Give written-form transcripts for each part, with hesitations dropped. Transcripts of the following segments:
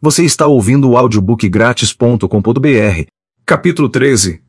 Você está ouvindo o audiobookgratis.com.br. Capítulo 13.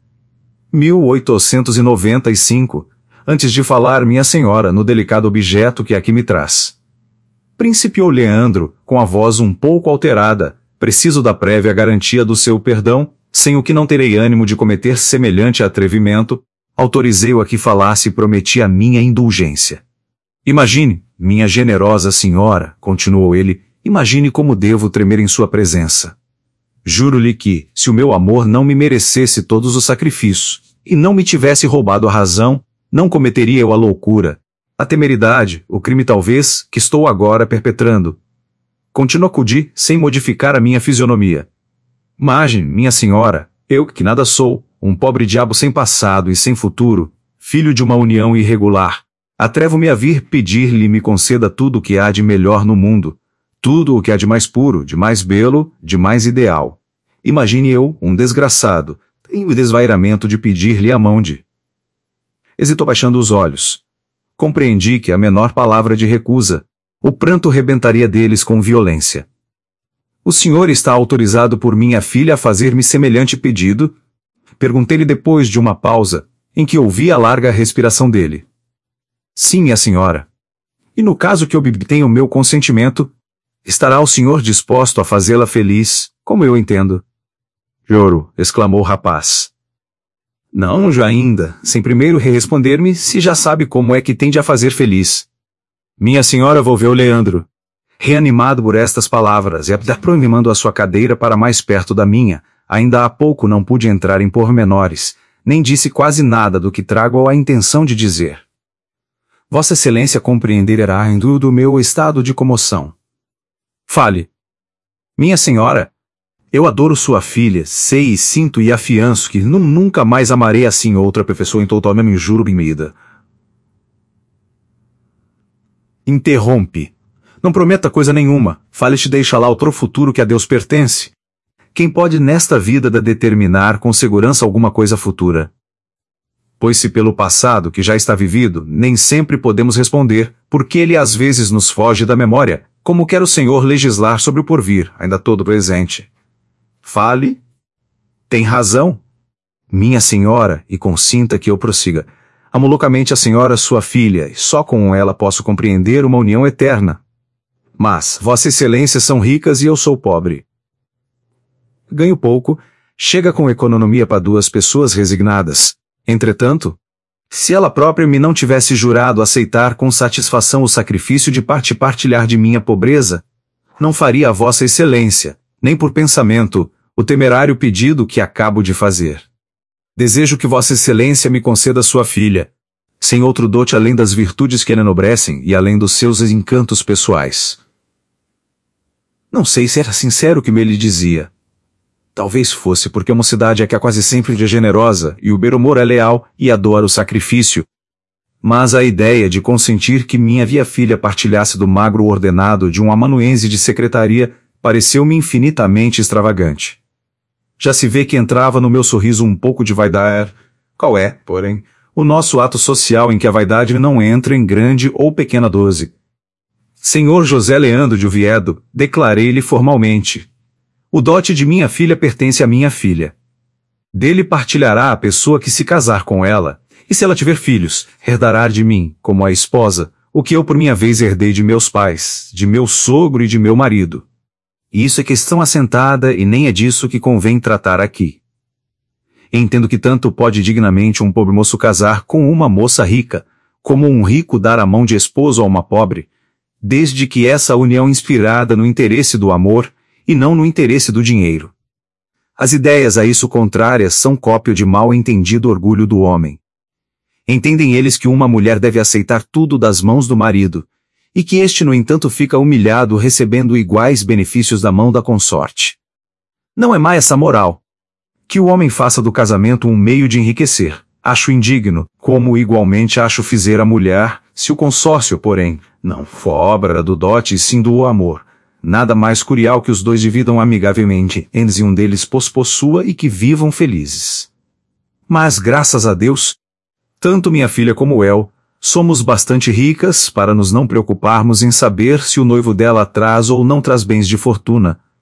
1895. Antes de falar, minha senhora, no delicado objeto que aqui me traz. Principiou Leandro, com a voz um pouco alterada. Preciso da prévia garantia do seu perdão, sem o que não terei ânimo de cometer semelhante atrevimento. Autorizei-o a que falasse e prometi a minha indulgência. Imagine, minha generosa senhora, continuou ele, imagine como devo tremer em sua presença. Juro-lhe que, se o meu amor não me merecesse todos os sacrifícios, e não me tivesse roubado a razão, não cometeria eu a loucura, a temeridade, o crime talvez, que estou agora perpetrando. Continuo a acudir, sem modificar a minha fisionomia. Imagine, minha senhora, eu, que nada sou, um pobre diabo sem passado e sem futuro, filho de uma união irregular, atrevo-me a vir pedir-lhe me conceda tudo o que há de melhor no mundo, tudo o que há de mais puro, de mais belo, de mais ideal. Imagine eu, um desgraçado, tenho o desvairamento de pedir-lhe a mão de... Hesitou baixando os olhos. Compreendi que a menor palavra de recusa, o pranto rebentaria deles com violência. O senhor está autorizado por minha filha a fazer-me semelhante pedido? Perguntei-lhe depois de uma pausa, em que ouvi a larga respiração dele. Sim, minha senhora. E no caso que obtenha o meu consentimento, estará o senhor disposto a fazê-la feliz, como eu entendo? Juro, exclamou o rapaz. Não, já ainda, sem primeiro responder-me se já sabe como é que tende a fazer feliz. Minha senhora volveu Leandro. Reanimado por estas palavras e aproximando a sua cadeira para mais perto da minha, ainda há pouco não pude entrar em pormenores, nem disse quase nada do que trago a intenção de dizer. Vossa Excelência compreenderá em tudo o meu estado de comoção. Fale. Minha senhora, eu adoro sua filha, sei e sinto e afianço que nunca mais amarei assim outra pessoa em totalmente juro em vida. Interrompe. Não prometa coisa nenhuma, fale-te deixa lá outro futuro que a Deus pertence. Quem pode nesta vida determinar com segurança alguma coisa futura? Pois se pelo passado que já está vivido, nem sempre podemos responder, porque ele às vezes nos foge da memória, como quer o Senhor legislar sobre o porvir, ainda todo presente. Fale. Tem razão. Minha senhora, e consinta que eu prossiga, amo loucamente a senhora sua filha, e só com ela posso compreender uma união eterna. Mas, vossa excelência são ricas e eu sou pobre. Ganho pouco, chega com economia para duas pessoas resignadas. Entretanto, se ela própria me não tivesse jurado aceitar com satisfação o sacrifício de partilhar de minha pobreza, não faria a vossa excelência, nem por pensamento, o temerário pedido que acabo de fazer. Desejo que vossa excelência me conceda sua filha, sem outro dote além das virtudes que a enobrecem e além dos seus encantos pessoais. Não sei se era sincero o que me lhe dizia. Talvez fosse porque a mocidade é que é quase sempre generosa e o bom-humor é leal e adora o sacrifício. Mas a ideia de consentir que minha filha partilhasse do magro ordenado de um amanuense de secretaria pareceu-me infinitamente extravagante. Já se vê que entrava no meu sorriso um pouco de vaidade. Qual é, porém, o nosso ato social em que a vaidade não entra em grande ou pequena dose? Senhor José Leandro de Oviedo, declarei-lhe formalmente. O dote de minha filha pertence à minha filha. Dele partilhará a pessoa que se casar com ela, e se ela tiver filhos, herdará de mim, como a esposa, o que eu por minha vez herdei de meus pais, de meu sogro e de meu marido. E isso é questão assentada e nem é disso que convém tratar aqui. Entendo que tanto pode dignamente um pobre moço casar com uma moça rica, como um rico dar a mão de esposo a uma pobre, desde que essa união inspirada no interesse do amor, e não no interesse do dinheiro. As ideias a isso contrárias são cópia de mal entendido orgulho do homem. Entendem eles que uma mulher deve aceitar tudo das mãos do marido, e que este, no entanto, fica humilhado recebendo iguais benefícios da mão da consorte. Não é má essa moral. Que o homem faça do casamento um meio de enriquecer, acho indigno, como igualmente acho fizer a mulher, se o consórcio, porém, não for obra do dote e sim do amor. Nada mais curial que os dois dividam amigavelmente, eles e um deles possua e que vivam felizes. Mas, graças a Deus, tanto minha filha como eu, somos bastante ricas para nos não preocuparmos em saber se o noivo dela traz ou não traz bens de fortuna.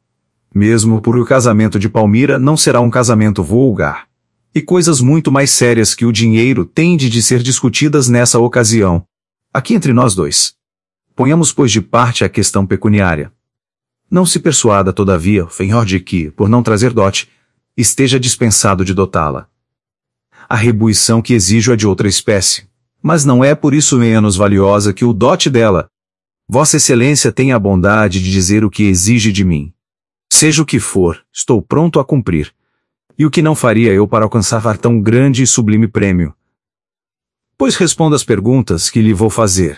Mesmo porque o casamento de Palmira não será um casamento vulgar. E coisas muito mais sérias que o dinheiro têm de ser discutidas nessa ocasião. Aqui entre nós dois. Ponhamos, pois, de parte a questão pecuniária. Não se persuada, todavia, o senhor de que, por não trazer dote, esteja dispensado de dotá-la. A retribuição que exijo é de outra espécie, mas não é por isso menos valiosa que o dote dela. Vossa Excelência tem a bondade de dizer o que exige de mim. Seja o que for, estou pronto a cumprir. E o que não faria eu para alcançar tão grande e sublime prêmio? Pois responda às perguntas que lhe vou fazer.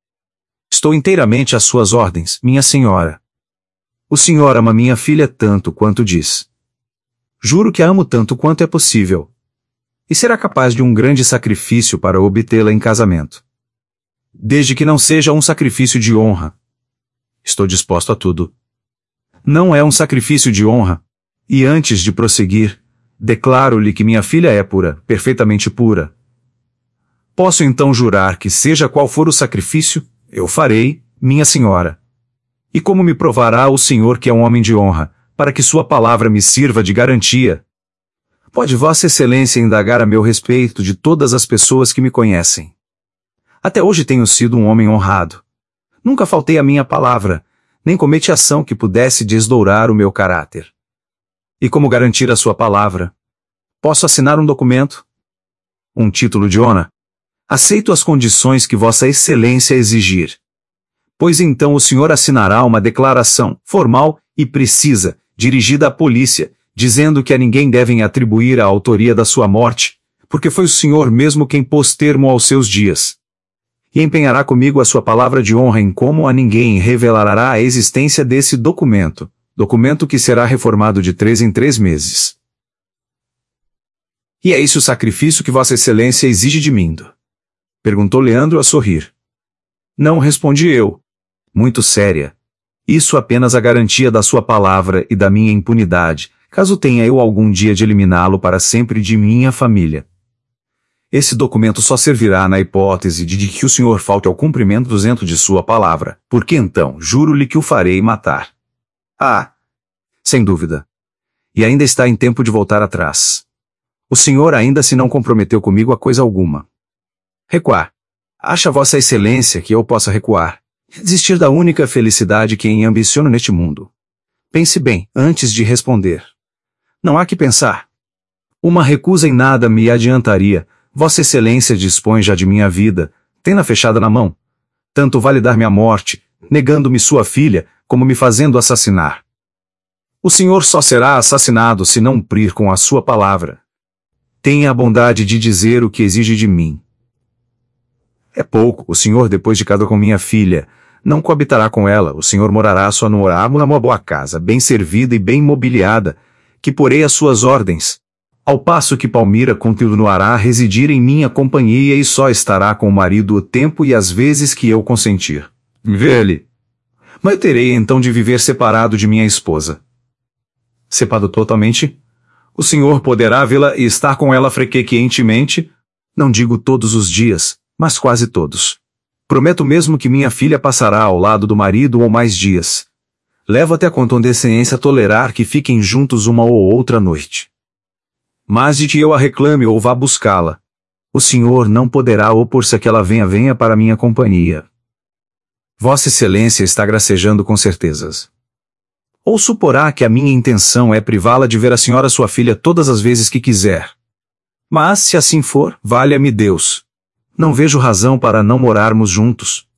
Estou inteiramente às suas ordens, minha senhora. O senhor ama minha filha tanto quanto diz. Juro que a amo tanto quanto é possível. E será capaz de um grande sacrifício para obtê-la em casamento. Desde que não seja um sacrifício de honra. Estou disposto a tudo. Não é um sacrifício de honra. E antes de prosseguir, declaro-lhe que minha filha é pura, perfeitamente pura. Posso então jurar que seja qual for o sacrifício, eu farei, minha senhora. E como me provará o senhor que é um homem de honra, para que sua palavra me sirva de garantia? Pode Vossa Excelência indagar a meu respeito de todas as pessoas que me conhecem. Até hoje tenho sido um homem honrado. Nunca faltei à minha palavra, nem cometi ação que pudesse desdourar o meu caráter. E como garantir a sua palavra? Posso assinar um documento? Um título de honra? Aceito as condições que Vossa Excelência exigir. Pois então o senhor assinará uma declaração, formal e precisa, dirigida à polícia, dizendo que a ninguém devem atribuir a autoria da sua morte, porque foi o senhor mesmo quem pôs termo aos seus dias. E empenhará comigo a sua palavra de honra em como a ninguém revelará a existência desse documento que será reformado de 3 em 3 meses. E é esse o sacrifício que Vossa Excelência exige de mim? Perguntou Leandro a sorrir. Não, respondi eu. Muito séria. Isso apenas a garantia da sua palavra e da minha impunidade, caso tenha eu algum dia de eliminá-lo para sempre de minha família. Esse documento só servirá na hipótese de que o senhor falte ao cumprimento duzento de sua palavra, porque então juro-lhe que o farei matar. Ah, sem dúvida. E ainda está em tempo de voltar atrás. O senhor ainda se não comprometeu comigo a coisa alguma. Recuar. Acha Vossa Excelência que eu possa recuar? Desistir da única felicidade que ambiciono neste mundo. Pense bem, antes de responder. Não há que pensar. Uma recusa em nada me adiantaria. Vossa Excelência dispõe já de minha vida, tem-na fechada na mão. Tanto vale dar-me a morte, negando-me sua filha, como me fazendo assassinar. O senhor só será assassinado se não cumprir com a sua palavra. Tenha a bondade de dizer o que exige de mim. É pouco, o senhor, depois de casar com minha filha, não coabitará com ela, o senhor morará só numa boa casa, bem servida e bem mobiliada, que porei às suas ordens, ao passo que Palmira continuará a residir em minha companhia e só estará com o marido o tempo e as vezes que eu consentir. Vê-lhe. Mas eu terei então de viver separado de minha esposa. Separado totalmente? O senhor poderá vê-la e estar com ela frequentemente, não digo todos os dias, mas quase todos. Prometo mesmo que minha filha passará ao lado do marido ou mais dias. Levo até a condescendência a tolerar que fiquem juntos uma ou outra noite. Mas de que eu a reclame ou vá buscá-la, o senhor não poderá opor-se a que ela venha para minha companhia. Vossa Excelência está gracejando com certezas. Ou suporá que a minha intenção é privá-la de ver a senhora sua filha todas as vezes que quiser. Mas, se assim for, valha-me Deus. Não vejo razão para não morarmos juntos.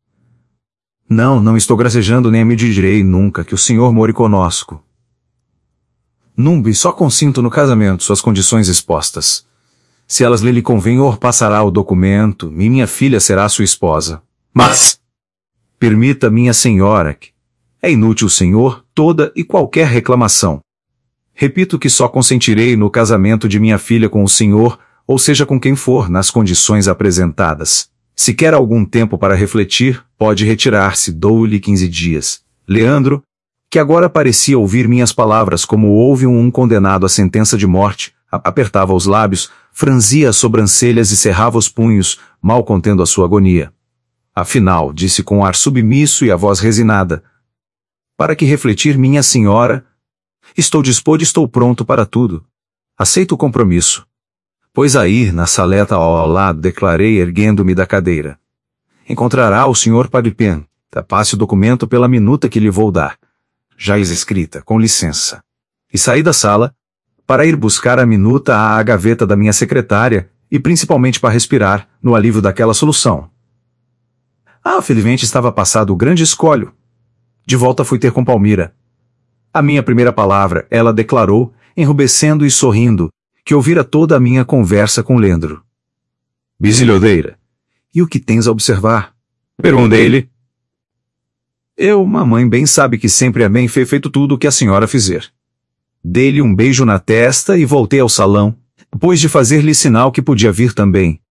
Não estou gracejando nem me direi nunca que o senhor more conosco. Numbi só consinto no casamento suas condições expostas. Se elas lhe convém, passará o documento, e minha filha será sua esposa. Mas, permita, minha senhora, que é inútil o senhor toda e qualquer reclamação. Repito que só consentirei no casamento de minha filha com o senhor, ou seja com quem for, nas condições apresentadas. Se quer algum tempo para refletir, pode retirar-se, dou-lhe 15 dias. Leandro, que agora parecia ouvir minhas palavras como ouve um condenado à sentença de morte, apertava os lábios, franzia as sobrancelhas e cerrava os punhos, mal contendo a sua agonia. Afinal, disse com ar submisso e a voz resignada: para que refletir, minha senhora, Estou disposto e estou pronto para tudo. Aceito o compromisso. Pois aí, na saleta ao lado, declarei erguendo-me da cadeira. Encontrará o Sr. Paripin. Passe o documento pela minuta que lhe vou dar. Já escrita, com licença. E saí da sala, para ir buscar a minuta à gaveta da minha secretária, e principalmente para respirar, no alívio daquela solução. Felizmente estava passado o grande escolho. De volta fui ter com Palmira. A minha primeira palavra, ela declarou, enrubescendo e sorrindo, que ouvira toda a minha conversa com Lendro. Bisilhodeira. E o que tens a observar? Perguntei-lhe. Mamãe bem sabe que sempre amei feito tudo o que a senhora fizer. Dei-lhe um beijo na testa e voltei ao salão, depois de fazer-lhe sinal que podia vir também,